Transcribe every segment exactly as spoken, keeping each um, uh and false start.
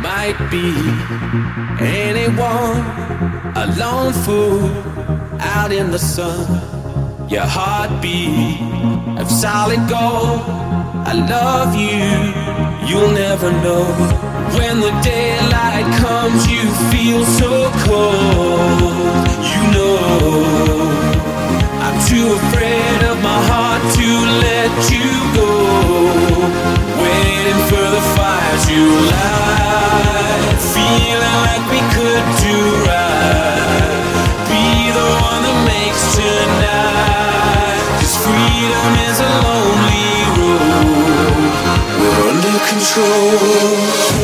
might be anyone, a lone fool out in the sun. Your heartbeat of solid gold. I love you, you'll never know. When the daylight comes, you feel so cold. You know I'm too afraid of my heart to let you go. Waiting for the fire to light, feeling like we could do right. Be the one that makes tonight, 'cause freedom is a lonely road. We're under control.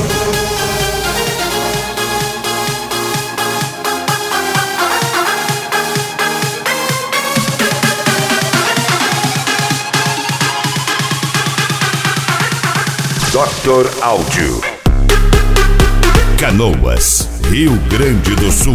Doctor Áudio. Canoas, Rio Grande do Sul.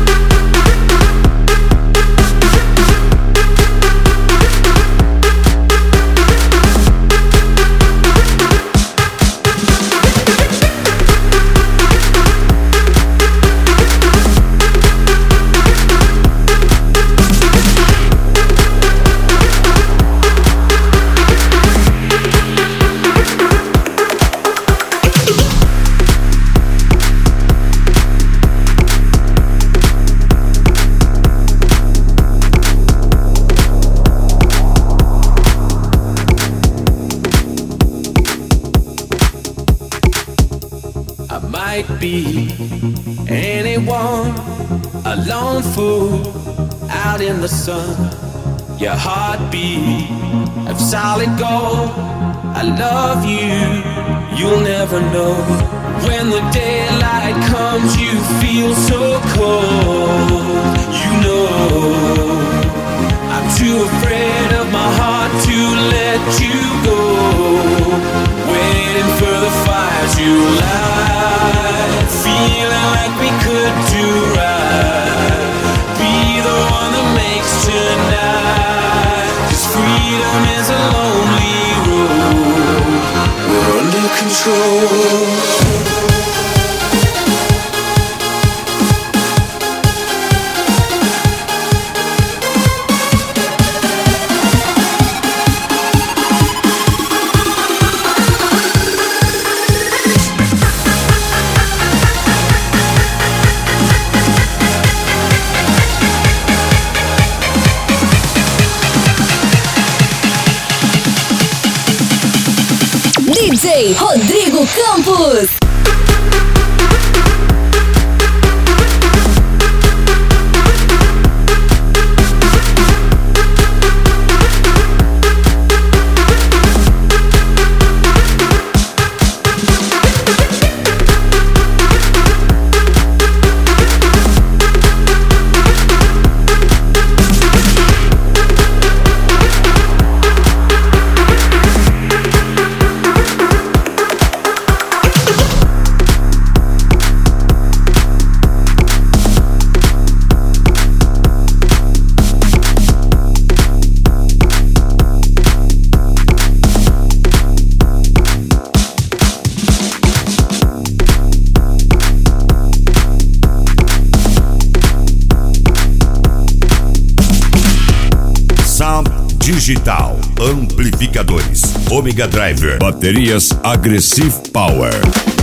Might be anyone, a lone fool out in the sun. Your heartbeat of solid gold. I love you, you'll never know. When the daylight comes, you feel so cold. You know I'm too afraid of my heart to let you go. Waiting for the fire to light, feeling like we could do right. Be the one that makes tonight, 'cause freedom is a lonely road. We're under control. D J Rodrigo Campos. Digital, amplificadores, Omega Driver, baterias Aggressive Power.